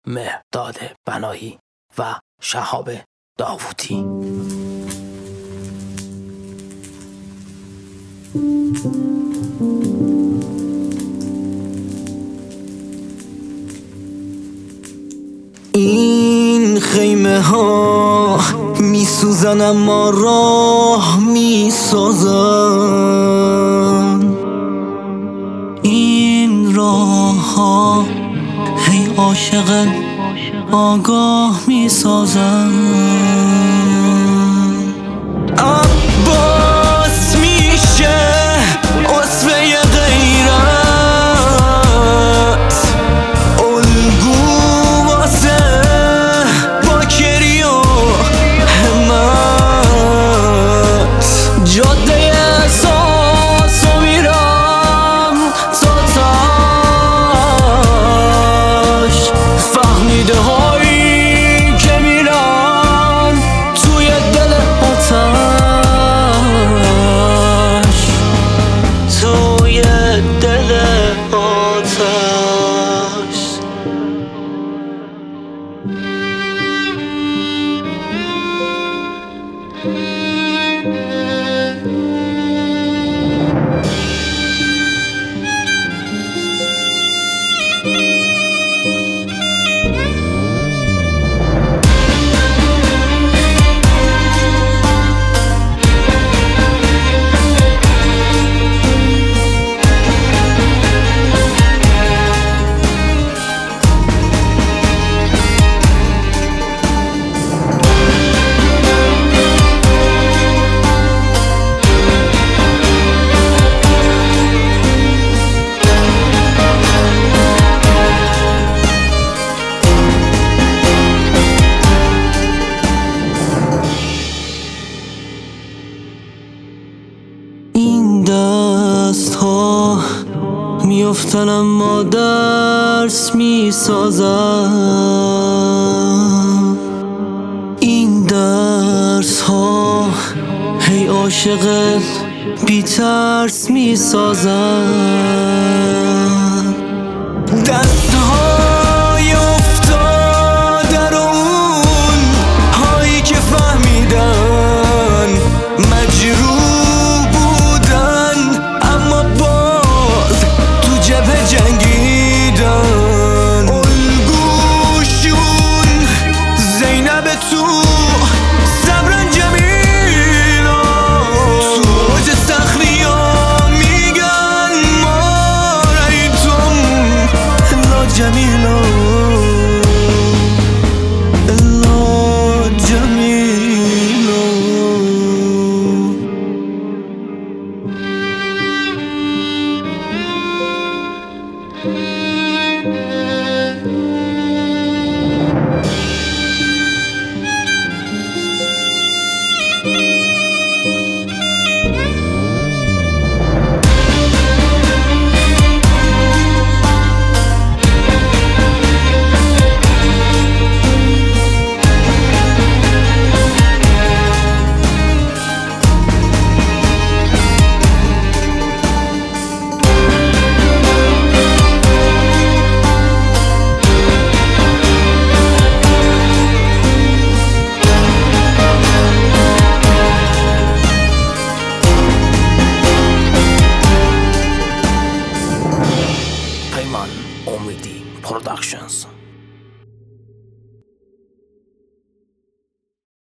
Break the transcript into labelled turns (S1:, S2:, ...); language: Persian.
S1: مهرداد بنایی و شهاب داوودی.
S2: این خیمه ها می سوزن اما راه می سازن، این راه ها هی عاشق آگاه می سازن. عباس میشه عصبه غیرت، الگو واسه باکری و همت، جاده احساس و میرم تا تاش، فهمیده هایی که میرن توی دل آتش، توی دل آتش. این دست ها میافتن اما درس میسازن، این درس ها هی عاشق بی ترس میسازن.